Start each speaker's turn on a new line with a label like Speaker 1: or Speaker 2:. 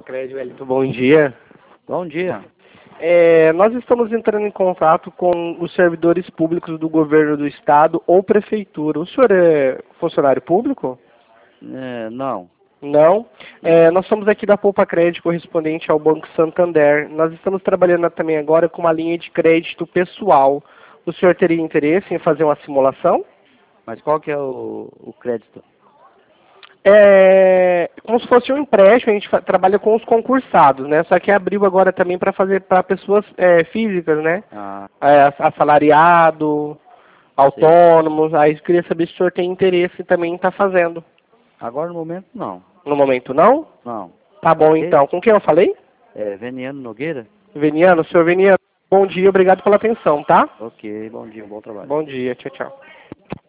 Speaker 1: Cred, Wellington, bom dia.
Speaker 2: Bom dia.
Speaker 1: Nós estamos entrando em contato com os servidores públicos do governo do estado ou prefeitura. O senhor é funcionário público?
Speaker 2: Não.
Speaker 1: Não. Nós somos aqui da Poupa Crédito, correspondente ao Banco Santander. Nós estamos trabalhando também agora com uma linha de crédito pessoal. O senhor teria interesse em fazer uma simulação?
Speaker 2: Mas qual que é o crédito?
Speaker 1: Como se fosse um empréstimo, a gente trabalha com os concursados, né? Só que abriu agora também para fazer para pessoas físicas, né? Assalariado, autônomos. Aí eu queria saber se o senhor tem interesse também em estar fazendo.
Speaker 2: Agora no momento não.
Speaker 1: No momento não?
Speaker 2: Não.
Speaker 1: Tá bom então. Com quem eu falei?
Speaker 2: Veniano Nogueira?
Speaker 1: Veniano, senhor Veniano. Bom dia, obrigado pela atenção, tá?
Speaker 2: Ok, bom dia, bom trabalho.
Speaker 1: Bom dia, tchau, tchau.